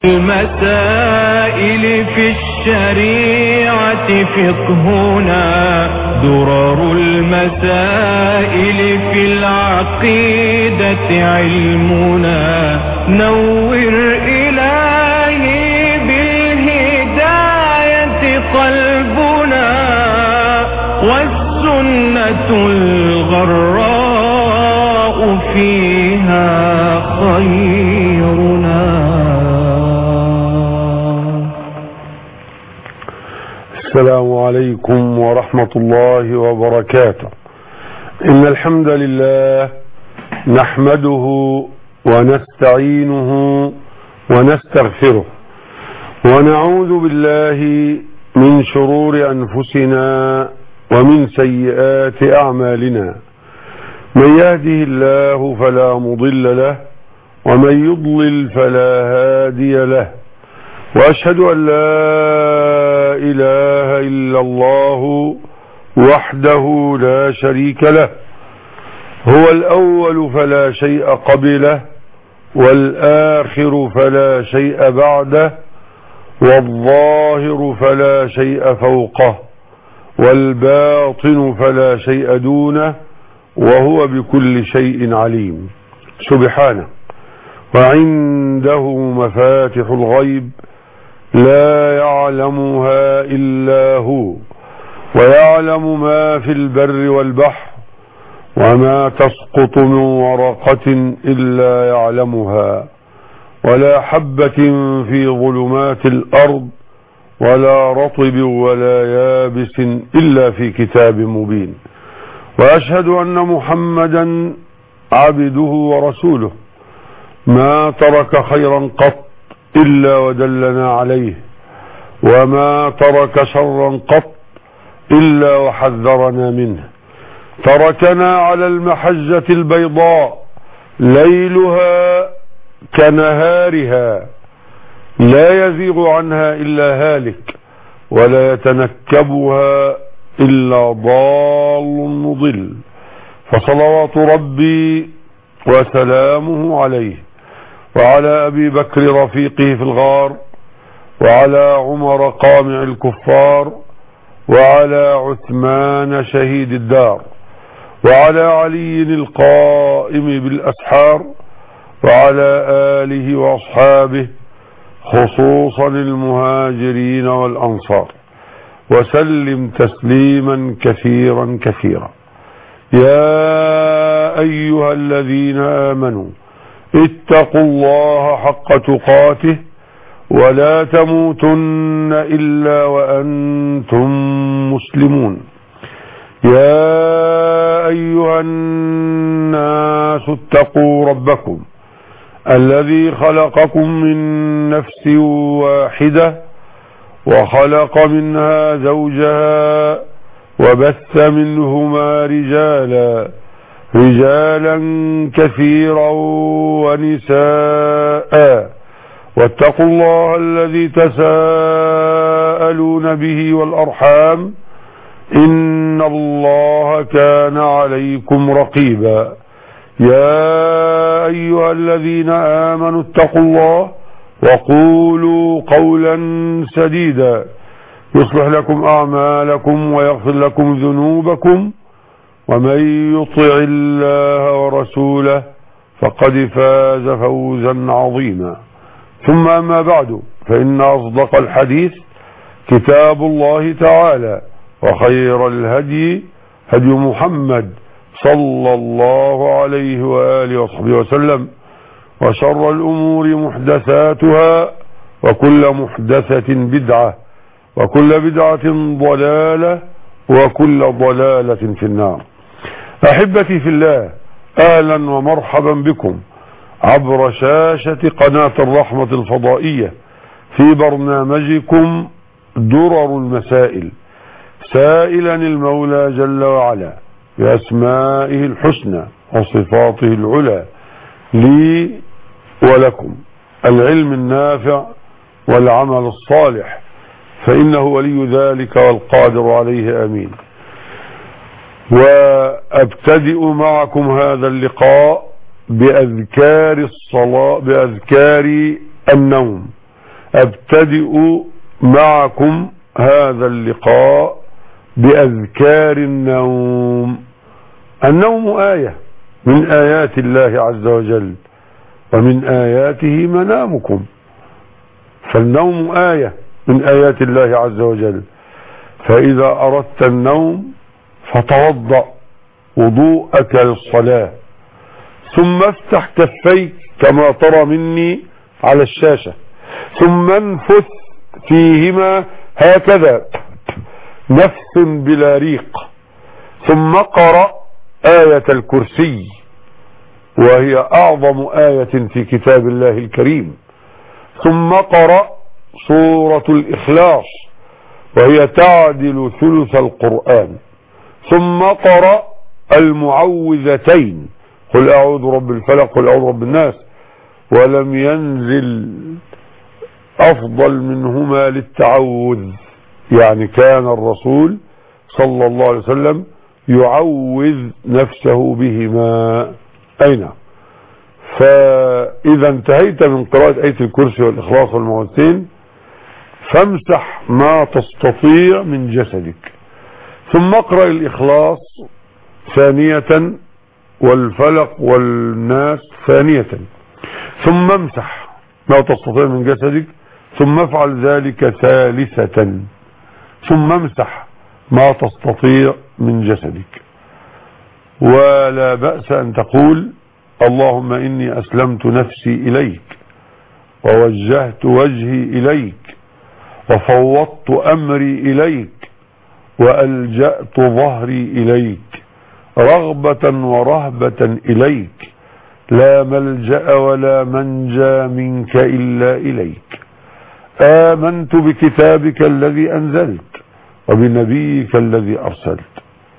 المسائل في الشريعة فقهنا، درر المسائل في العقيدة علمنا، نور إلهي بالهداية قلبنا، والسنة الغراء فيها خيرنا. السلام عليكم ورحمة الله وبركاته. إن الحمد لله نحمده ونستعينه ونستغفره، ونعوذ بالله من شرور أنفسنا ومن سيئات أعمالنا. من يهده الله فلا مضل له، ومن يضلل فلا هادي له، وأشهد أن لا إله إلا الله وحده لا شريك له، هو الأول فلا شيء قبله، والآخر فلا شيء بعده، والظاهر فلا شيء فوقه، والباطن فلا شيء دونه، وهو بكل شيء عليم سبحانه. وعنده مفاتح الغيب لا يعلمها إلا هو، ويعلم ما في البر والبحر، وما تسقط من ورقة إلا يعلمها، ولا حبة في ظلمات الأرض، ولا رطب ولا يابس إلا في كتاب مبين. وأشهد أن محمدا عبده ورسوله، ما ترك خيرا قط إلا ودلنا عليه، وما ترك شرا قط إلا وحذرنا منه. تركنا على المحجة البيضاء ليلها كنهارها، لا يزيغ عنها إلا هالك، ولا يتنكبها إلا ضال مضل. فصلوات ربي وسلامه عليه، وعلى أبي بكر رفيقه في الغار، وعلى عمر قامع الكفار، وعلى عثمان شهيد الدار، وعلى علي القائم بالأسحار، وعلى آله وأصحابه خصوصا المهاجرين والأنصار، وسلم تسليما كثيرا كثيرا. يا أيها الذين آمنوا اتقوا الله حق تقاته، ولا تموتن إلا وأنتم مسلمون. يا أيها الناس اتقوا ربكم الذي خلقكم من نفس واحدة، وخلق منها زوجها، وبث منهما رجالا كثيرا ونساء، واتقوا الله الذي تساءلون به والأرحام، إن الله كان عليكم رقيبا. يا أيها الذين آمنوا اتقوا الله وقولوا قولا سديدا، يصلح لكم أعمالكم ويغفر لكم ذنوبكم، ومن يطع الله ورسوله فقد فاز فوزا عظيما. ثم أما بعد، فإن أصدق الحديث كتاب الله تعالى، وخير الهدي هدي محمد صلى الله عليه وآله وصحبه وسلم، وشر الأمور محدثاتها، وكل محدثة بدعة، وكل بدعة ضلالة، وكل ضلالة في النار. أحبتي في الله، أهلا ومرحبا بكم عبر شاشة قناة الرحمة الفضائية في برنامجكم درر المسائل، سائلا المولى جل وعلا بأسمائه الحسنى وصفاته العلى لي ولكم العلم النافع والعمل الصالح، فإنه ولي ذلك والقادر عليه. آمين. وأبتدئ معكم هذا اللقاء بأذكار الصلاة، بأذكار النوم، أبتدئ معكم هذا اللقاء بأذكار النوم. النوم آية من آيات الله عز وجل، ومن آياته منامكم، فالنوم آية من آيات الله عز وجل. فإذا أردت النوم فتوضأ وضوءك للصلاة، ثم افتح كفيك كما ترى مني على الشاشة، ثم انفث فيهما هكذا نفس بلا ريق، ثم قرأ آية الكرسي وهي أعظم آية في كتاب الله الكريم، ثم قرأ سورة الإخلاص وهي تعدل ثلث القرآن، ثم قرأ المعوذتين قل أعوذ برب الفلق قل أعوذ برب الناس، ولم ينزل أفضل منهما للتعوذ، يعني كان الرسول صلى الله عليه وسلم يعوذ نفسه بهما. أين؟ فإذا انتهيت من قراءة آية الكرسي والإخلاص والمعوذتين فامسح ما تستطيع من جسدك، ثم اقرأ الإخلاص ثانية والفلق والناس ثانية، ثم امسح ما تستطيع من جسدك، ثم افعل ذلك ثالثة، ثم امسح ما تستطيع من جسدك. ولا بأس أن تقول اللهم إني أسلمت نفسي إليك ووجهت وجهي إليك وفوضت أمري إليك وألجأت ظهري إليك رغبة ورهبة إليك، لا ملجأ ولا منجى منك إلا إليك. آمنت بكتابك الذي أنزلت وبنبيك الذي أرسلت.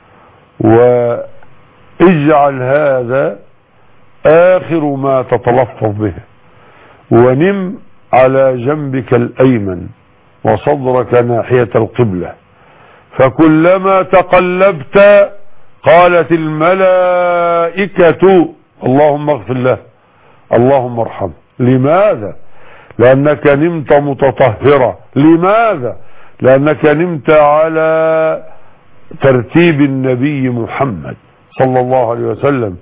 واجعل هذا آخر ما تتلفظ به، ونم على جنبك الأيمن وصدرك ناحية القبلة، فكلما تقلبت قالت الملائكة اللهم اغفر له اللهم ارحمه. لماذا؟ لأنك نمت متطهرة. لماذا؟ لأنك نمت على ترتيب النبي محمد صلى الله عليه وسلم،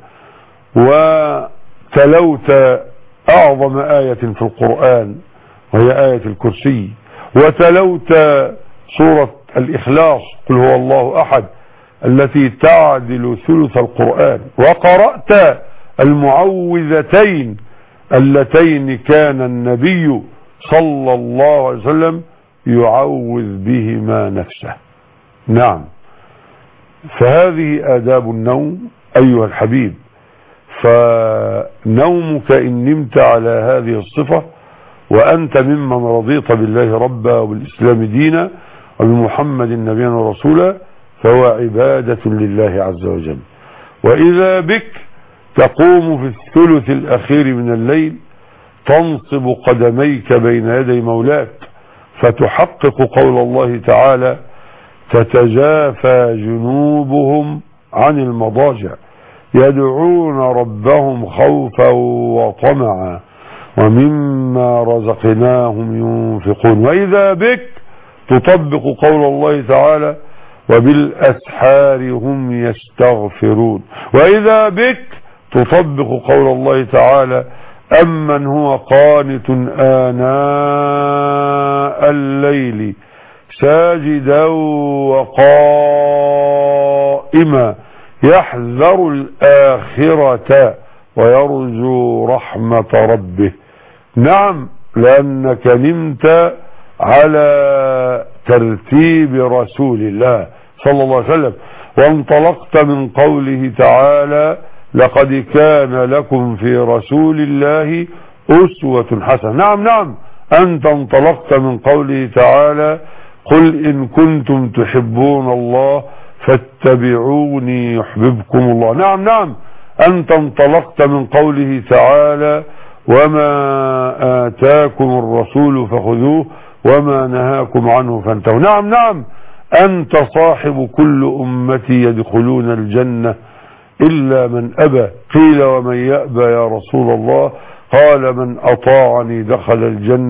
وتلوت أعظم آية في القرآن وهي آية الكرسي، وتلوت سورة الإخلاص قل هو الله أحد التي تعدل ثلث القرآن، وقرأت المعوذتين اللتين كان النبي صلى الله عليه وسلم يعوذ بهما نفسه. نعم، فهذه آداب النوم أيها الحبيب. فنومك إن نمت على هذه الصفة وأنت ممن رضيت بالله ربا وبالإسلام دينا وبمحمد نبيا ورسولا فهو عبادة لله عز وجل. وإذا بك تقوم في الثلث الأخير من الليل تنصب قدميك بين يدي مولاك فتحقق قول الله تعالى تتجافى جنوبهم عن المضاجع يدعون ربهم خوفا وطمعا ومما رزقناهم ينفقون. وإذا بك تطبق قول الله تعالى وبالأسحار هم يستغفرون. وإذا بك تطبق قول الله تعالى أمن هو قانت آناء الليل ساجدا وقائما يحذر الآخرة ويرجو رحمة ربه. نعم، لأنك نمت على ترتيب رسول الله صلى الله عليه وسلم، وانطلقت من قوله تعالى لقد كان لكم في رسول الله أسوة حسنة. نعم، أنت انطلقت من قوله تعالى قل إن كنتم تحبون الله فاتبعوني يحببكم الله. نعم، أنت انطلقت من قوله تعالى وما آتاكم الرسول فخذوه وما نهاكم عنه فانتهوا. نعم، أنت صاحب كل أمتي يدخلون الجنة إلا من أبى. قيل ومن يأبى يا رسول الله؟ قال من أطاعني دخل الجنة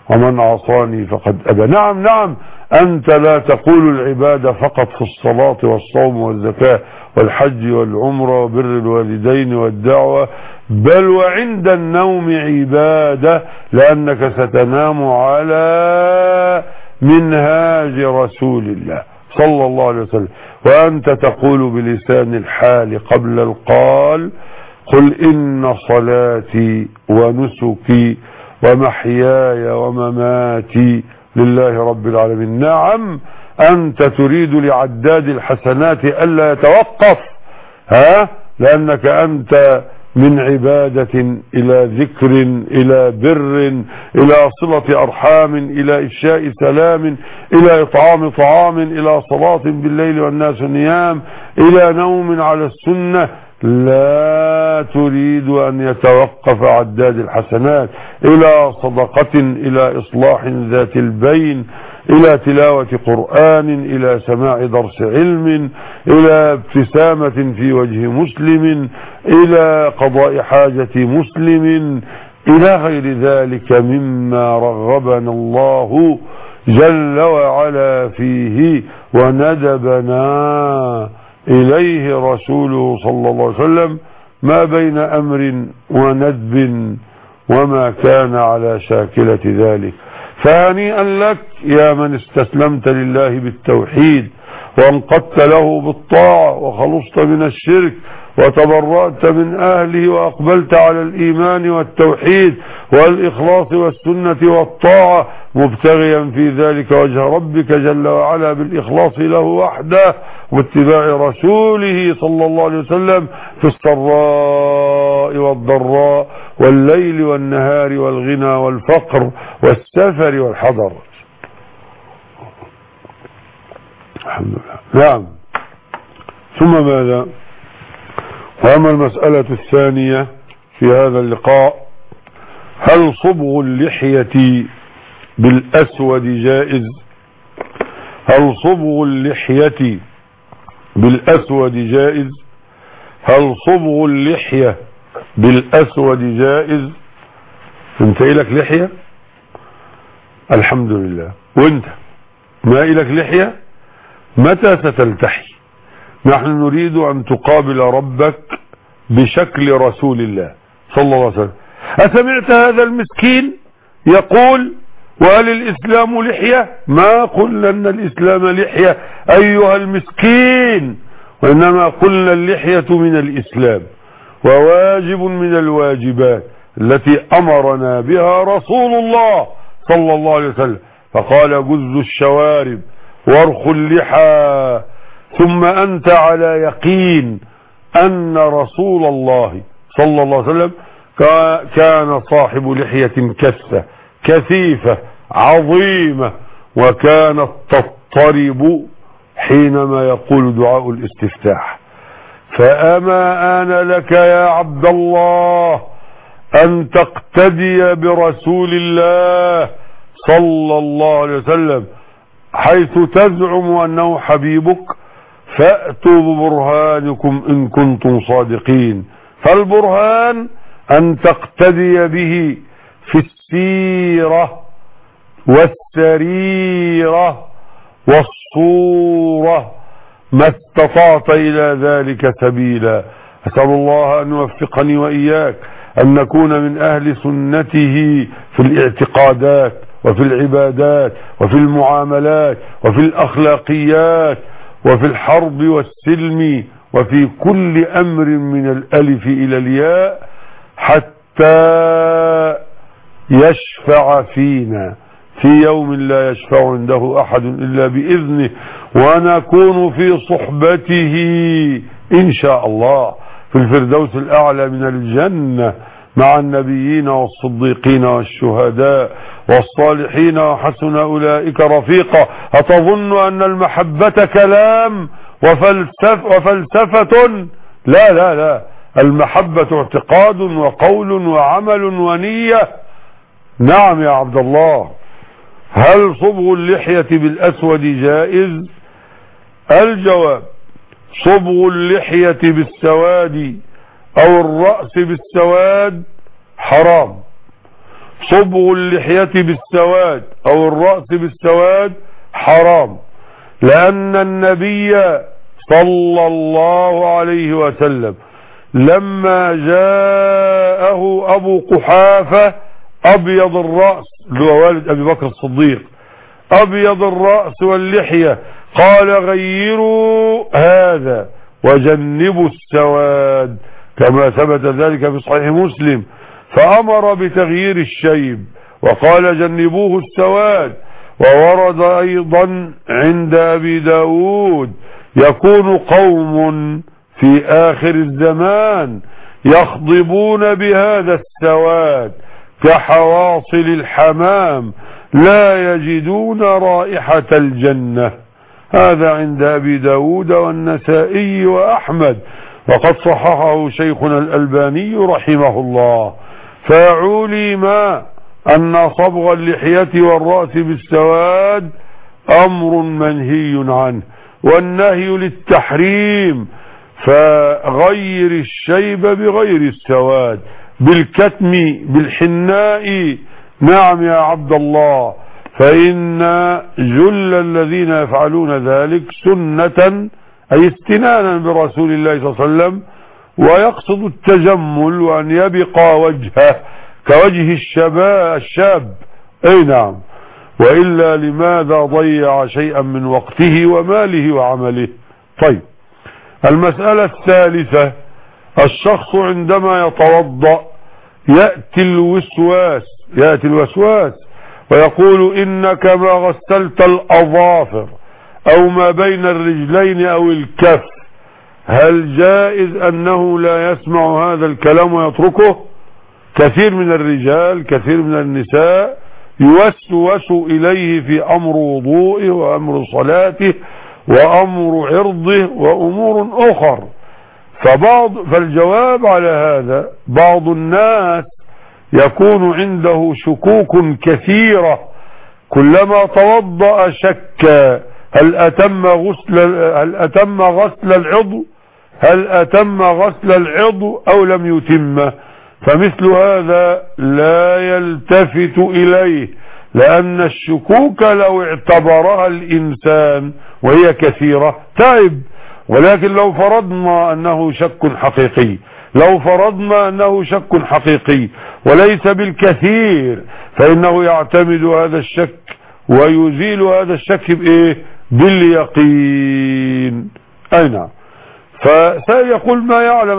ومن عصاني فقد أبى. نعم نعم، أنت لا تقول العبادة فقط في الصلاة والصوم والزكاة والحج والعمرة وبر الوالدين والدعوة، بل وعند النوم عبادة، لأنك ستنام على منهاج رسول الله صلى الله عليه وسلم. وأنت تقول بلسان الحال قبل القال: قل إن صلاتي ونسكي ومحياي ومماتي لله رب العالمين. نعم، أنت تريد لعداد الحسنات ألا يتوقف، لأنك أنت من عبادة إلى ذكر إلى بر إلى صلة أرحام إلى إفشاء سلام إلى إطعام طعام إلى صلاة بالليل والناس نيام إلى نوم على السنة. لا تريد أن يتوقف عداد الحسنات، إلى صدقة إلى إصلاح ذات البين إلى تلاوة قرآن إلى سماع درس علم إلى ابتسامة في وجه مسلم إلى قضاء حاجة مسلم إلى غير ذلك مما رغبنا الله جل وعلا فيه وندبنا إليه رسوله صلى الله عليه وسلم، ما بين أمر وندب وما كان على شاكلة ذلك. فهنيئا لك يا من استسلمت لله بالتوحيد وانقدت له بالطاعة وخلصت من الشرك وتبرأت من أهله وأقبلت على الإيمان والتوحيد والإخلاص والسنة والطاعة، مبتغيا في ذلك وجه ربك جل وعلا بالإخلاص له وحده واتباع رسوله صلى الله عليه وسلم في السراء والضراء والليل والنهار والغنى والفقر والسفر والحضر. الحمد لله. نعم. ثم ماذا؟ وأما المسألة الثانية في هذا اللقاء: هل صبغ اللحية بالأسود جائز؟ هل صبغ اللحية بالأسود جائز؟ هل صبغ اللحية بالأسود جائز؟ انت إلك لحية؟ الحمد لله. وانت ما إلك لحية؟ متى ستلتحي؟ نحن نريد أن تقابل ربك بشكل رسول الله صلى الله عليه وسلم. أسمعت هذا المسكين يقول: وهل الإسلام لحية؟ ما قلنا أن الإسلام لحية أيها المسكين، وإنما قلنا اللحية من الإسلام وواجب من الواجبات التي أمرنا بها رسول الله صلى الله عليه وسلم، فقال: جز الشوارب وارخ اللحى. ثم أنت على يقين أن رسول الله صلى الله عليه وسلم كان صاحب لحية كثة كثيفة عظيمة، وكانت تضطرب حينما يقول دعاء الاستفتاح. فأما آن لك يا عبد الله أن تقتدي برسول الله صلى الله عليه وسلم حيث تزعم أنه حبيبك؟ فأتوا ببرهانكم إن كنتم صادقين. فالبرهان أن تقتدي به في السيرة والسريرة والصورة ما استطعت إلى ذلك سبيلا. أسأل الله أن يوفقني وإياك أن نكون من أهل سنته في الاعتقادات وفي العبادات وفي المعاملات وفي الأخلاقيات وفي الحرب والسلم وفي كل أمر من الألف إلى الياء، حتى يشفع فينا في يوم لا يشفع عنده أحد إلا بإذنه، ونكون في صحبته إن شاء الله في الفردوس الأعلى من الجنة مع النبيين والصديقين والشهداء والصالحين وحسن أولئك رفيقا. أتظن أن المحبة كلام وفلسفة؟ لا لا لا، المحبة اعتقاد وقول وعمل ونية. نعم يا عبد الله. هل صبغ اللحية بالأسود جائز؟ الجواب: صبغ اللحية بالسواد أو الرأس بالسواد حرام. صبغ اللحية بالسواد أو الرأس بالسواد حرام، لأن النبي صلى الله عليه وسلم لما جاءه أبو قحافة أبيض الرأس اللي هو والد أبي بكر الصديق، أبيض الرأس واللحية، قال غيروا هذا وجنبوا السواد، كما ثبت ذلك في صحيح مسلم، فأمر بتغيير الشيب وقال جنبوه السواد. وورد أيضا عند أبي داود يكون قوم في آخر الزمان يخضبون بهذا السواد كحواصل الحمام لا يجدون رائحة الجنة. هذا عند أبي داود والنسائي وأحمد، وقد صححه شيخنا الألباني رحمه الله. فعلم أن صبغ اللحية والرأس بالسواد أمر منهي عنه، والنهي للتحريم، فغير الشيب بغير السواد، بالكتم بالحناء. نعم يا عبد الله، فإن جل الذين يفعلون ذلك سنة أي استنانا برسول الله صلى الله عليه وسلم، ويقصد التجمل وأن يبقى وجهه كوجه الشاب. أي نعم، وإلا لماذا ضيع شيئا من وقته وماله وعمله؟ طيب، المسألة الثالثة، الشخص عندما يتوضأ يأتي الوسواس ويقول إنك ما غسلت الأظافر أو ما بين الرجلين أو الكف، هل جائز أنه لا يسمع هذا الكلام ويتركه؟ كثير من الرجال كثير من النساء يوسوس إليه في أمر وضوئه وأمر صلاته وأمر عرضه وأمور أخر. فالجواب على هذا، بعض الناس يكون عنده شكوك كثيرة، كلما توضأ شك هل أتم غسل العضو أو لم يتمه، فمثل هذا لا يلتفت إليه، لأن الشكوك لو اعتبرها الإنسان وهي كثيرة تعب. ولكن لو فرضنا أنه شك حقيقي وليس بالكثير، فإنه يعتمد هذا الشك ويزيل هذا الشك بإيه؟ باليقين. أي نعم، فسيقول ما يعلم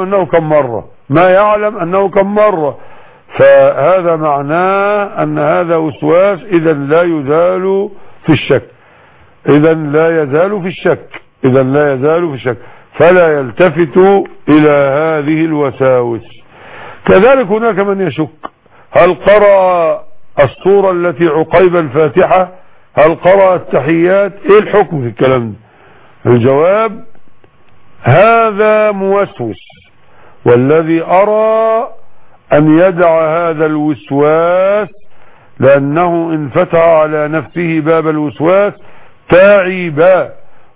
أنه كم مرة، فهذا معناه أن هذا وسواس، إذا لا يزال في الشك، فلا يلتفت إلى هذه الوساوس. كذلك هناك من يشك، هل قرأ السورة التي عقيب الفاتحة؟ هل قرأ التحيات؟ ايه الحكم في الكلام ده؟ الجواب، هذا موسوس، والذي أرى أن يدع هذا الوسواس، لأنه إن فتح على نفسه باب الوسواس تعب،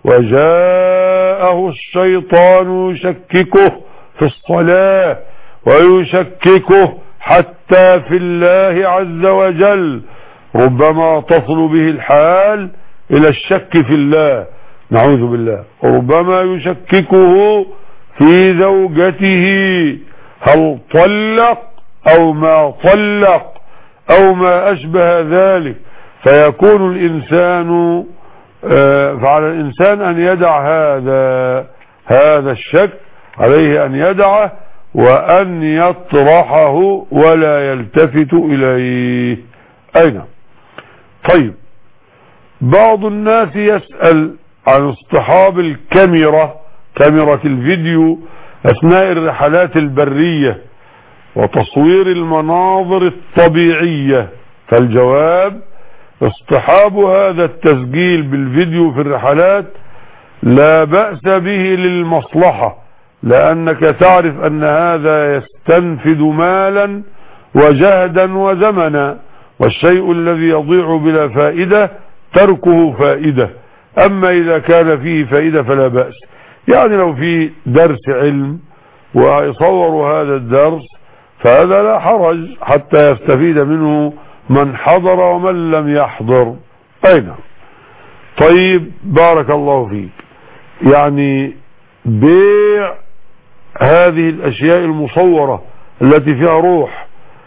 وجاءه الشيطان يشككه في الصلاة ويشككه حتى في الله عز وجل، ربما تصل به الحال إلى الشك في الله، نعوذ بالله. ربما يشككه في زوجته، هل طلق أو ما طلق أو ما أشبه ذلك، فيكون الإنسان فعلى الإنسان أن يدع هذا الشك، عليه أن يدعه وأن يطرحه ولا يلتفت إليه. أين؟ طيب، بعض الناس يسأل عن اصطحاب كاميرا الفيديو أثناء الرحلات البرية وتصوير المناظر الطبيعية. فالجواب، اصطحاب هذا التسجيل بالفيديو في الرحلات لا بأس به للمصلحة، لأنك تعرف أن هذا يستنفد مالا وجهدا وزمنا، والشيء الذي يضيع بلا فائدة تركه فائدة. أما إذا كان فيه فائدة فلا بأس، يعني لو في درس علم ويصور هذا الدرس فهذا لا حرج حتى يستفيد منه من حضر ومن لم يحضر. أين طيب بارك الله فيك. يعني بيع هذه الأشياء المصورة التي فيها روح،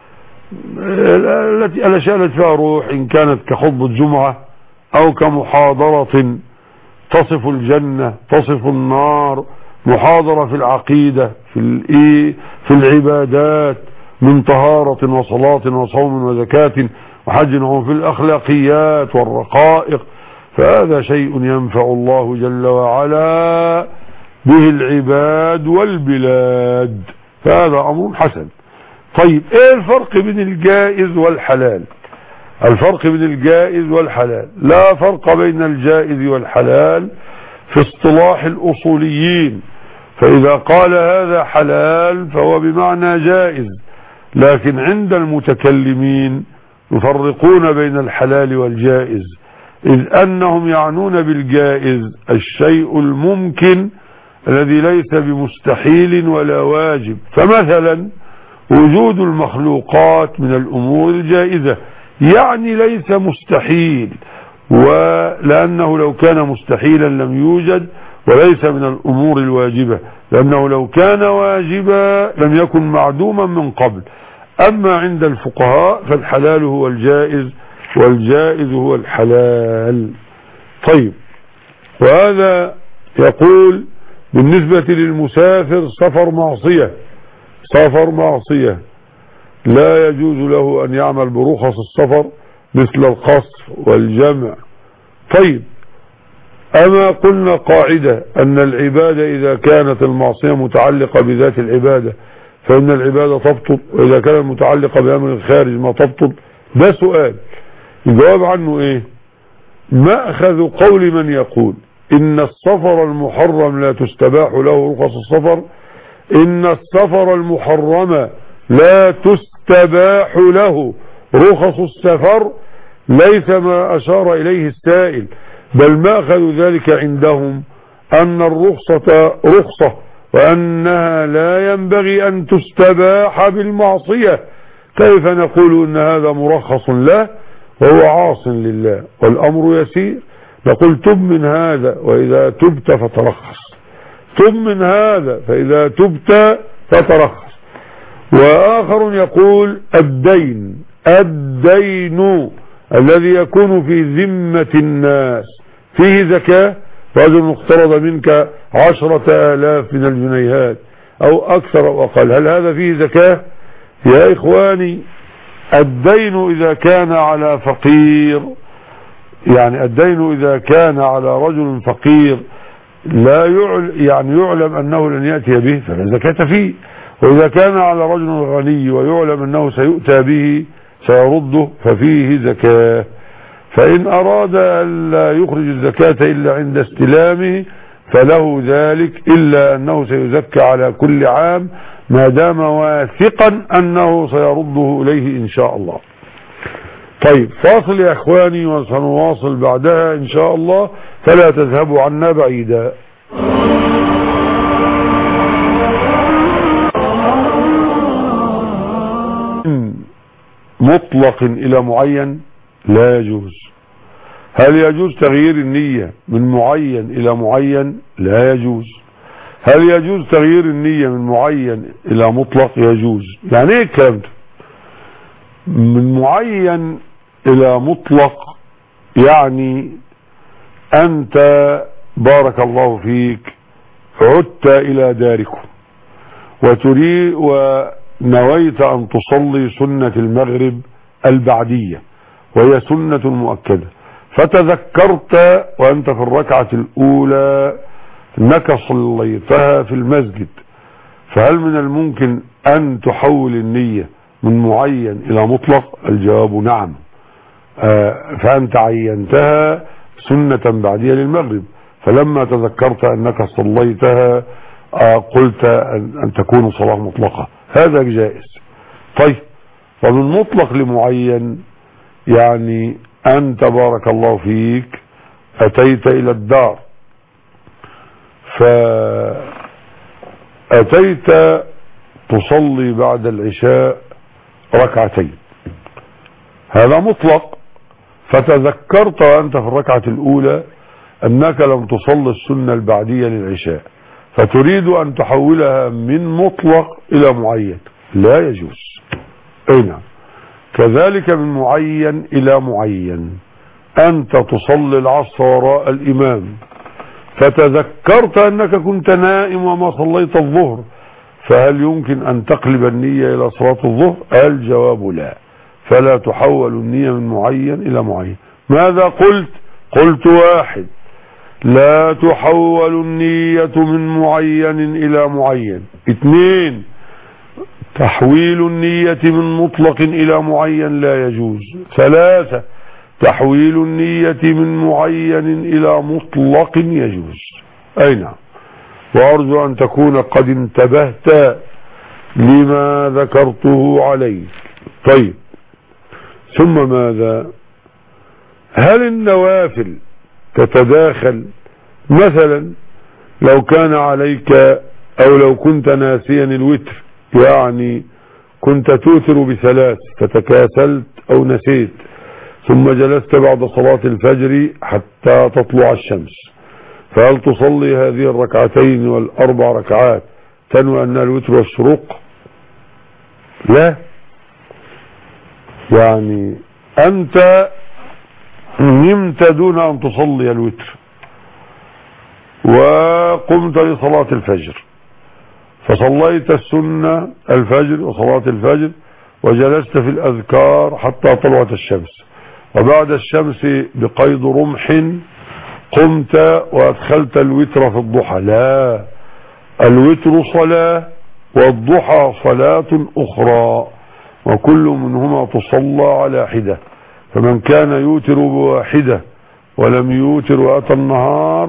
الأشياء التي فيها روح إن كانت كخطبة جمعة أو كمحاضرة تصف الجنة تصف النار، محاضرة في العقيدة في العبادات من طهارة وصلاة وصوم وزكاة وحج وفي الأخلاقيات والرقائق، فهذا شيء ينفع الله جل وعلا به العباد والبلاد، فهذا أمر حسن. طيب ايه الفرق بين الجائز والحلال؟ الفرق بين الجائز والحلال، لا فرق بين الجائز والحلال في اصطلاح الأصوليين، فإذا قال هذا حلال فهو بمعنى جائز، لكن عند المتكلمين يفرقون بين الحلال والجائز، إذ أنهم يعنون بالجائز الشيء الممكن الذي ليس بمستحيل ولا واجب. فمثلا وجود المخلوقات من الأمور الجائزة يعني ليس مستحيل، ولأنه لو كان مستحيلا لم يوجد، وليس من الأمور الواجبة لأنه لو كان واجبا لم يكن معدوما من قبل. أما عند الفقهاء فالحلال هو الجائز والجائز هو الحلال. طيب وهذا يقول بالنسبة للمسافر سفر معصية لا يجوز له أن يعمل برخص السفر مثل القصر والجمع. طيب أما قلنا قاعدة أن العبادة إذا كانت المعصية متعلقة بذات العبادة فإن العبادة تبطل، وإذا كانت متعلقة بأمر خارج ما تبطل؟ ده سؤال. الجواب عنه إيه؟ مأخذ قول من يقول إن السفر المحرم لا تستباح له رخص السفر، إن السفر المحرم لا تستباح له رخص السفر، ليس ما أشار إليه السائل، بل مأخذ ذلك عندهم أن الرخصة رخصة وأنها لا ينبغي أن تستباح بالمعصية. كيف نقول إن هذا مرخص له وهو عاص لله والأمر يسير؟ نقول تب من هذا وإذا تبت فترخص، تب من هذا فإذا تبت فترخص. وآخر يقول الدين الذي يكون في ذمة الناس فيه زكاة، رجل اقترض منك 10,000 من الجنيهات أو أكثر أو أقل، هل هذا فيه زكاة؟ يا إخواني الدين إذا كان على فقير، يعني الدين إذا كان على رجل فقير لا يعلم أنه لن يأتي به فلا زكاة فيه، وإذا كان على رجل غني ويعلم أنه سيؤتى به سيرده ففيه زكاة. فإن أراد أن لا يخرج الزكاة إلا عند استلامه فله ذلك، إلا أنه سيزكى على كل عام ما دام واثقا أنه سيرده إليه إن شاء الله. طيب فاصل يا إخواني وسنواصل بعدها إن شاء الله، فلا تذهبوا عنا بعيدا. مطلق إلى معين لا يجوز. هل يجوز تغيير النية من معين إلى معين؟ لا يجوز. هل يجوز تغيير النية من معين إلى مطلق؟ يجوز. يعني ايه الكلام ده؟ من معين إلى مطلق يعني أنت بارك الله فيك عدت إلى داركم وتريد ونويت أن تصلي سنة المغرب البعدية وهي سنة مؤكدة، فتذكرت وأنت في الركعة الأولى أنك صليتها في المسجد، فهل من الممكن أن تحول النية من معين إلى مطلق؟ الجواب نعم. فأنت عينتها سنة بعدية للمغرب، فلما تذكرت أنك صليتها قلت أن تكون صلاة مطلقة، هذا جائز. طيب ومن مطلق لمعين يعني أنت بارك الله فيك أتيت إلى الدار، فأتيت تصلي بعد العشاء ركعتين، هذا مطلق. فتذكرت وأنت في الركعة الأولى أنك لم تصلي السنة البعدية للعشاء، فتريد أن تحولها من مطلق إلى معين، لا يجوز. أي نعم. كذلك من معين إلى معين. أنت تصلي العصر وراء الإمام، فتذكرت أنك كنت نائم وما صليت الظهر، فهل يمكن أن تقلب النية إلى صلاة الظهر؟ الجواب لا، فلا تحول النية من معين إلى معين. ماذا قلت؟ قلت واحد، لا تحول النية من معين إلى معين. اثنين، تحويل النية من مطلق إلى معين لا يجوز. ثلاثة، تحويل النية من معين إلى مطلق يجوز. أي نعم. وأرجو أن تكون قد انتبهت لما ذكرته عليك. طيب، ثم ماذا؟ هل النوافل تتداخل؟ مثلا لو كان عليك أو لو كنت ناسيا الوتر، يعني كنت توتر بثلاث فتكاسلت أو نسيت، ثم جلست بعد صلاة الفجر حتى تطلع الشمس، فهل تصلي هذه الركعتين والأربع ركعات تنوي أن الوتر والشروق؟ لا، يعني أنت نمت دون أن تصلي الوتر وقمت لصلاة الفجر، فصليت السنة الفجر وصلاة الفجر وجلست في الأذكار حتى طلعت الشمس، وبعد الشمس بقيد رمح قمت وأدخلت الوتر في الضحى. لا، الوتر صلاة والضحى صلاة أخرى، وكل منهما تصلى على حدة. فمن كان يوتر بواحدة ولم يوتر وأتى النهار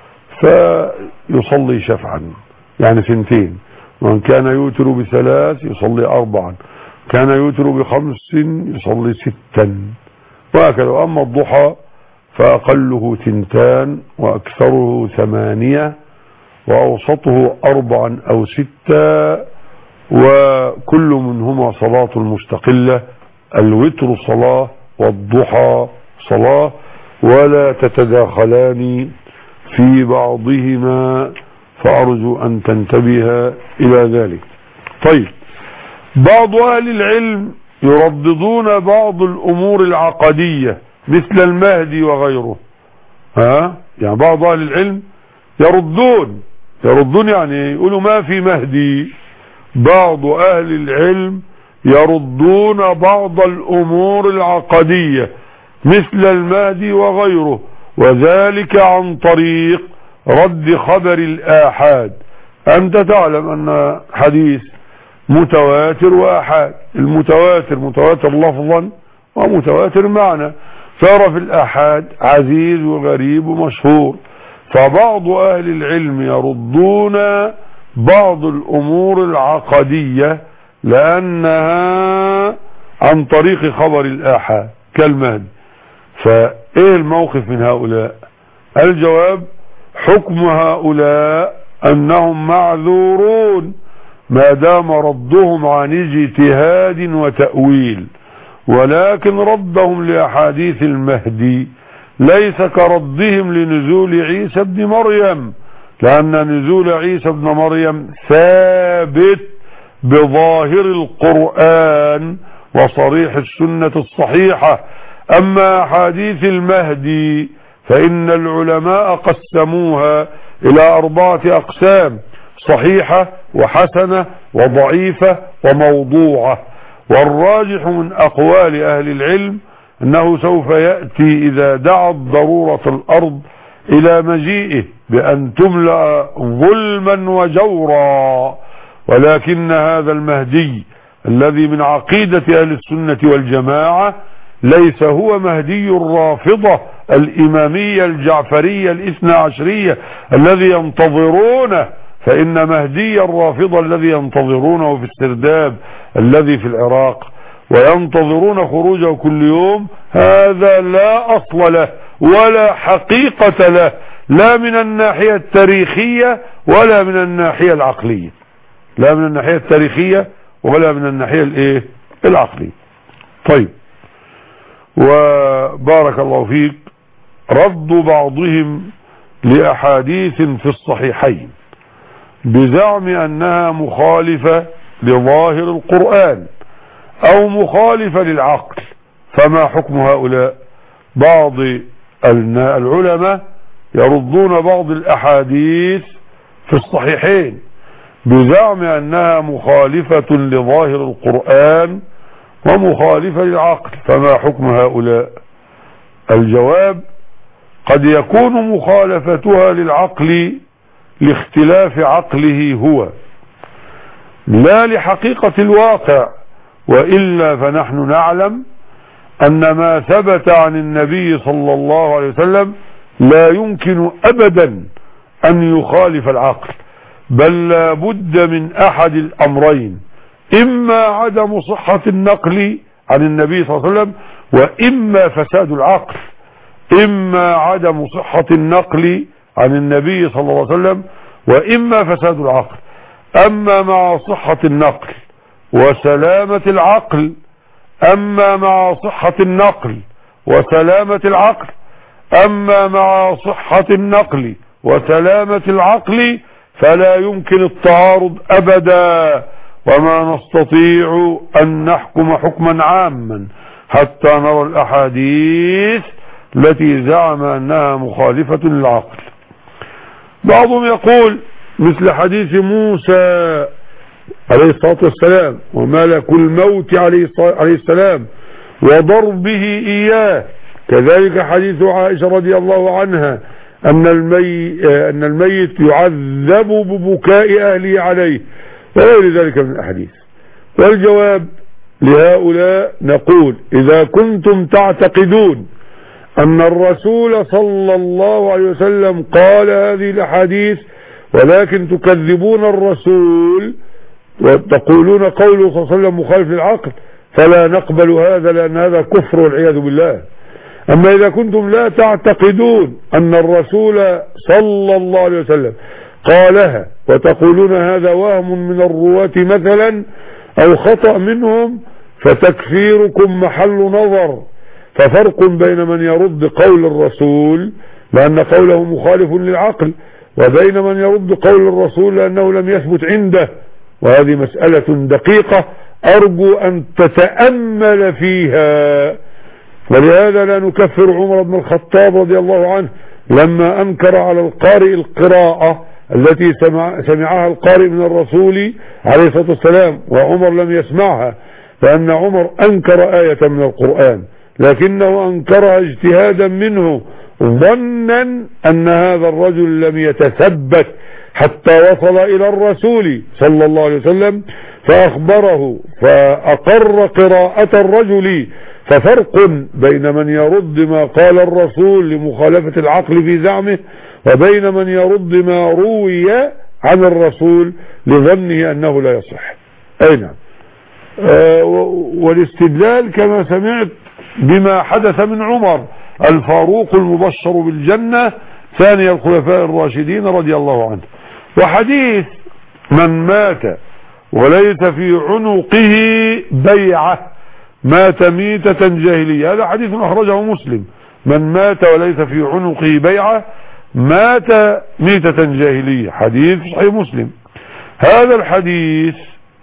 فيصلي شفعا، يعني ثنتين. ومن كان يوتر بثلاث يصلي أربعا، كان يوتر بخمس يصلي ستا، وهكذا. أما الضحى فأقله ثنتان وأكثره 8 وأوسطه 4 أو 6، وكل منهما صلاة مستقلة. الوتر صلاة والضحى صلاة، ولا تتداخلان في بعضهما، فأرجو أن تنتبه إلى ذلك. طيب، بعض أهل العلم يرددون بعض الأمور العقدية مثل المهدي وغيره. يعني بعض أهل العلم يردون يعني يقولوا ما في مهدي. بعض أهل العلم يردون بعض الأمور العقدية مثل المهدي وغيره، وذلك عن طريق رد خبر الآحاد. أنت تعلم أن حديث متواتر وآحاد، المتواتر متواتر لفظا ومتواتر معنى، صار في الآحاد عزيز وغريب ومشهور. فبعض أهل العلم يردون بعض الأمور العقدية لأنها عن طريق خبر الآحاد كالمهدي. فإيه الموقف من هؤلاء؟ الجواب: حكم هؤلاء أنهم معذورون ما دام ردهم عن اجتهاد وتأويل، ولكن ردهم لأحاديث المهدي ليس كردهم لنزول عيسى ابن مريم، لأن نزول عيسى ابن مريم ثابت بظاهر القرآن وصريح السنة الصحيحة. أما أحاديث المهدي فإن العلماء قسموها إلى 4 أقسام: صحيحة وحسنة وضعيفة وموضوعة. والراجح من أقوال أهل العلم أنه سوف يأتي إذا دعت ضرورة الأرض إلى مجيئه بأن تملأ ظلما وجورا، ولكن هذا المهدي الذي من عقيدة أهل السنة والجماعة ليس هو مهدي الرافضة الإمامية الجعفرية الاثنى عشرية الذي ينتظرونه، فإن مهدي الرافضة الذي ينتظرونه في السرداب الذي في العراق وينتظرون خروجه كل يوم، هذا لا أصل له ولا حقيقة له، لا من الناحية التاريخية ولا من الناحية العقلية. لا من الناحية التاريخية ولا من الناحية الايه العقلية. طيب، وبارك الله فيك، رد بعضهم لأحاديث في الصحيحين بزعم أنها مخالفة لظاهر القرآن أو مخالفة للعقل، فما حكم هؤلاء؟ بعض العلماء يردون بعض الأحاديث في الصحيحين بزعم أنها مخالفة لظاهر القرآن ومخالفة للعقل، فما حكم هؤلاء؟ الجواب: قد يكون مخالفتها للعقل لاختلاف عقله هو، لا لحقيقة الواقع، وإلا فنحن نعلم أن ما ثبت عن النبي صلى الله عليه وسلم لا يمكن أبدا أن يخالف العقل، بل لا بد من أحد الأمرين: إما عدم صحة النقل عن النبي صلى الله عليه وسلم، وإما فساد العقل. إما عدم صحة النقل عن النبي صلى الله عليه وسلم، وإما فساد العقل. أما مع صحة النقل وسلامة العقل أما مع صحة النقل وسلامة العقل أما مع صحة النقل وسلامة العقل فلا يمكن التعارض أبدا، وما نستطيع أن نحكم حكما عاما حتى نرى الأحاديث التي زعم أنها مخالفة للعقل. بعضهم يقول مثل حديث موسى عليه الصلاة والسلام وملك الموت عليه السلام وضربه إياه، كذلك حديث عائشة رضي الله عنها أن الميت يعذب ببكاء أهله عليه، وغير ذلك من الأحاديث. والجواب لهؤلاء نقول: إذا كنتم تعتقدون أن الرسول صلى الله عليه وسلم قال هذه الأحاديث ولكن تكذبون الرسول وتقولون قوله صلى الله عليه وسلم مخالف للعقل، فلا نقبل هذا، لأن هذا كفر والعياذ بالله. أما إذا كنتم لا تعتقدون أن الرسول صلى الله عليه وسلم قالها وتقولون هذا وهم من الرواة مثلا أو خطأ منهم، فتكفيركم محل نظر. ففرق بين من يرد قول الرسول لأن قوله مخالف للعقل، وبين من يرد قول الرسول لأنه لم يثبت عنده، وهذه مسألة دقيقة أرجو أن تتأمل فيها. ولهذا لا نكفر عمر بن الخطاب رضي الله عنه لما أنكر على القارئ القراءة التي سمعها القارئ من الرسول عليه الصلاة والسلام وعمر لم يسمعها، لأن عمر أنكر آية من القرآن لكنه أنكرها اجتهادا منه ظنا أن هذا الرجل لم يتثبت حتى وصل إلى الرسول صلى الله عليه وسلم فأخبره فأقر قراءة الرجل. ففرق بين من يرد ما قال الرسول لمخالفة العقل في زعمه وبين من يرد ما روي عن الرسول لظنه أنه لا يصح. أي نعم. والاستدلال كما سمعت بما حدث من عمر الفاروق المبشر بالجنة ثاني الخلفاء الراشدين رضي الله عنه. وحديث من مات وليس في عنقه بيعة مات ميتة جاهلية، هذا حديث أخرجه مسلم: من مات وليس في عنقه بيعة مات ميتة جاهلية، حديث صحيح مسلم. هذا الحديث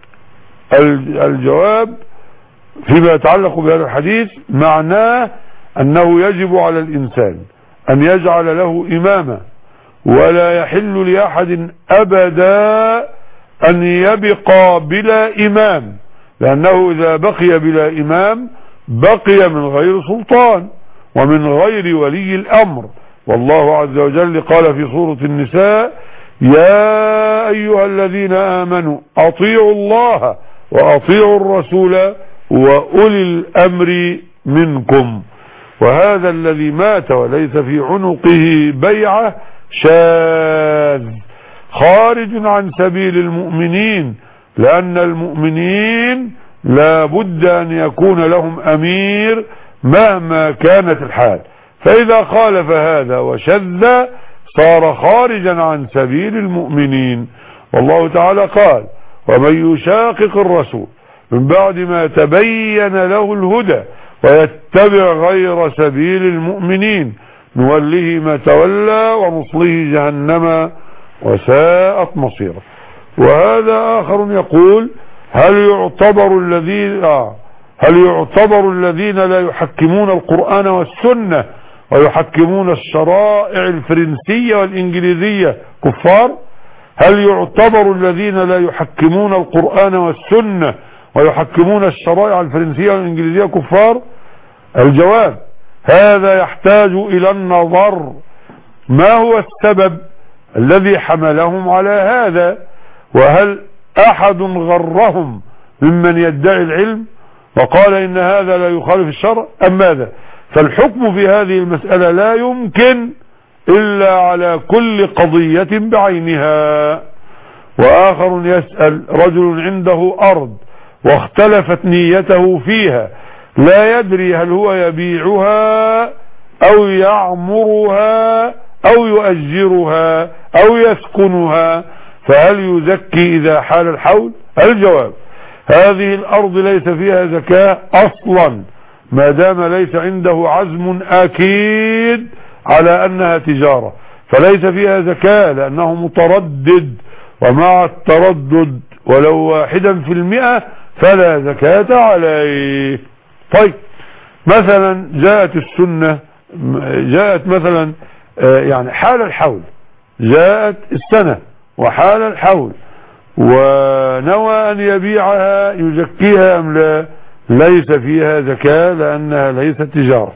الجواب فيما يتعلق بهذا الحديث معناه أنه يجب على الإنسان أن يجعل له إماما، ولا يحل لأحد أبدا أن يبقى بلا إمام، لأنه إذا بقي بلا إمام بقي من غير سلطان ومن غير ولي الأمر. والله عز وجل قال في سورة النساء: يا أيها الذين آمنوا أطيعوا الله وأطيعوا الرسول وأولي الأمر منكم. وهذا الذي مات وليس في عنقه بيعة شاذ خارج عن سبيل المؤمنين، لأن المؤمنين لا بد أن يكون لهم أمير مهما كانت الحال، فإذا خالف هذا وشذ صار خارجا عن سبيل المؤمنين. والله تعالى قال: ومن يشاقق الرسول من بعد ما تبين له الهدى ويتبع غير سبيل المؤمنين نوله ما تولى ونصله جهنم وساءت مصيره. وهذا آخر يقول هل يعتبر الذين لا يحكمون القرآن والسنة ويحكمون الشرائع الفرنسية والإنجليزية كفار؟ هل يعتبر الذين لا يحكمون القرآن والسنة ويحكمون الشرائع الفرنسية والإنجليزية كفار؟ الجواب هذا يحتاج إلى النظر. ما هو السبب الذي حملهم على هذا؟ وهل أحد غرهم ممن يدعي العلم وقال إن هذا لا يخالف الشرع أم ماذا؟ فالحكم في هذه المسألة لا يمكن إلا على كل قضية بعينها. وآخر يسأل رجل عنده أرض واختلفت نيته فيها لا يدري هل هو يبيعها أو يعمرها أو يؤجرها أو يسكنها، فهل يزكي إذا حال الحول؟ الجواب هذه الأرض ليس فيها زكاة أصلا ما دام ليس عنده عزم أكيد على أنها تجارة، فليس فيها زكاة لأنه متردد، ومع التردد ولو 1% فلا زكاة عليه. طيب مثلا جاءت السنة، جاءت مثلا يعني حال الحول، جاءت السنة وحال الحول ونوى أن يبيعها يزكيها أم لا؟ ليس فيها زكاة لأنها ليست تجارة.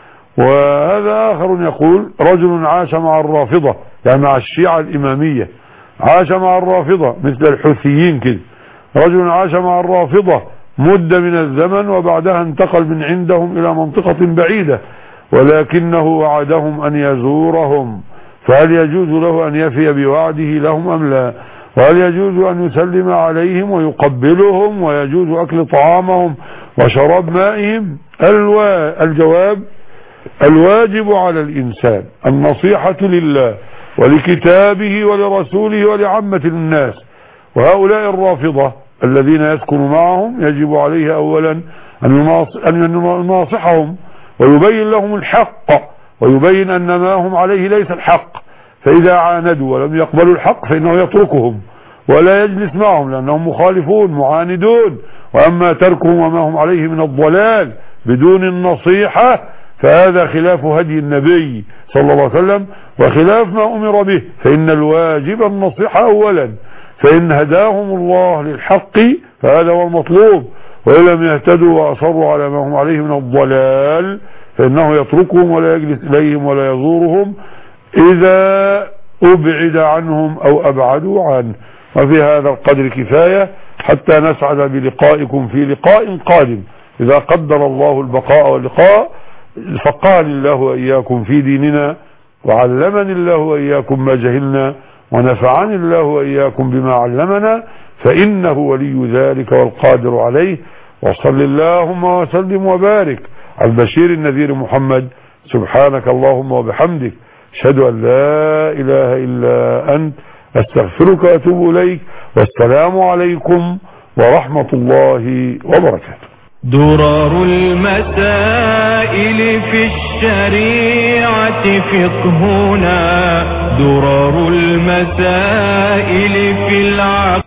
وهذا آخر يقول رجل عاش مع الرافضة، يعني مع الشيعة الإمامية، عاش مع الرافضة مثل الحوثيين كده، رجل عاش مع الرافضة مدة من الزمن وبعدها انتقل من عندهم إلى منطقة بعيدة ولكنه وعدهم أن يزورهم، فهل يجوز له أن يفي بوعده لهم أم لا؟ وهل يجوز أن يسلم عليهم ويقبلهم ويجوز أكل طعامهم وشراب مائهم؟ الجواب الواجب على الإنسان النصيحة لله ولكتابه ولرسوله ولعامة الناس. وهؤلاء الرافضة الذين يسكن معهم يجب عليه أولا أن يناصحهم ويبين لهم الحق ويبين أن ما هم عليه ليس الحق، فإذا عاندوا ولم يقبلوا الحق فإنه يتركهم ولا يجلس معهم لأنهم مخالفون معاندون. وأما تركهم وما هم عليه من الضلال بدون النصيحة فهذا خلاف هدي النبي صلى الله عليه وسلم وخلاف ما أمر به، فإن الواجب النصيحة أولا، فإن هداهم الله للحق فهذا هو المطلوب، وإن لم يهتدوا وأصروا على ما هم عليه من الضلال فإنه يتركهم ولا يجلس إليهم ولا يزورهم إذا أبعد عنهم أو أبعدوا عنه. وفي هذا القدر كفاية حتى نسعد بلقائكم في لقاء قادم إذا قدر الله البقاء واللقاء. فقال الله وإياكم في ديننا، وعلمني الله وإياكم ما جهلنا، ونفعني الله وإياكم بما علمنا، فإنه ولي ذلك والقادر عليه. وصل اللهم وسلم وبارك على البشير النذير محمد. سبحانك اللهم وبحمدك، أشهد أن لا إله إلا أنت، أستغفرك وأتوب إليك، والسلام عليكم ورحمة الله وبركاته. درر المسائل في الشريعة فقهنا، درر المسائل في العقل